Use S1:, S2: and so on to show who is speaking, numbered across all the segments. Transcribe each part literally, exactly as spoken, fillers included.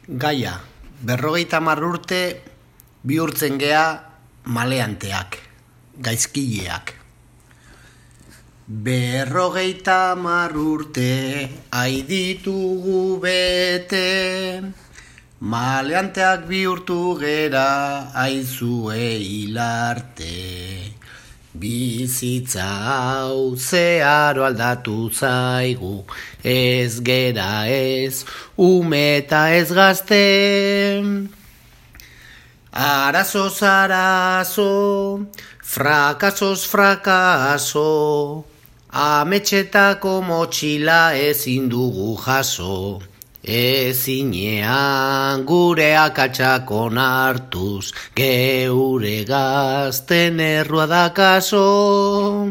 S1: Gaia, berrogeita hamar urte bihurtzen gea maleanteak, gaizkileak. Berrogeita hamar urte aiditugu bete, maleanteak bihurtu gera aizue hilarte. Bizitza hau zeharo aldatu zaigu, ez gera ez ume eta ez gazte. Arazoz arazo, frakasoz frakaso, ametxetako motxila ezin dugu jaso. Ezinean gure akatsak onartuz, geure gazten errua dakaso.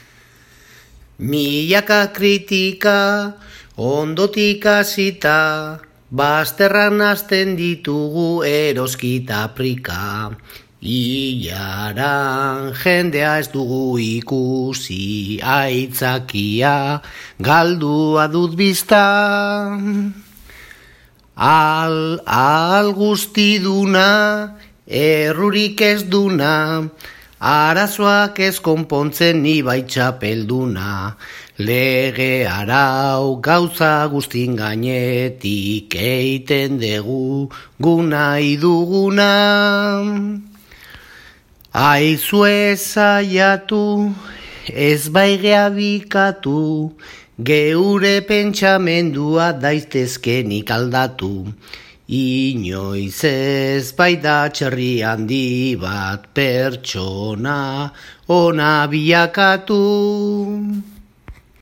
S1: Milaka kritika, ondotik hasita, bazterran hasten ditugu eroskita prika. Ilaran jendea ez dugu ikusi, aitzakia galdua dut bizta. Al, al guztiduna, errurik ez duna, arazoak ez konpontzen ni baitxapelduna. Lege arau gauza guztin gainetik eiten dugu gunai duguna. Aizue zaiatu, ez baigea bikatu, geure pentsamendua daitezkenik aldatu. Inoiz ez baita txerri handi bat pertsona ona bilakatu.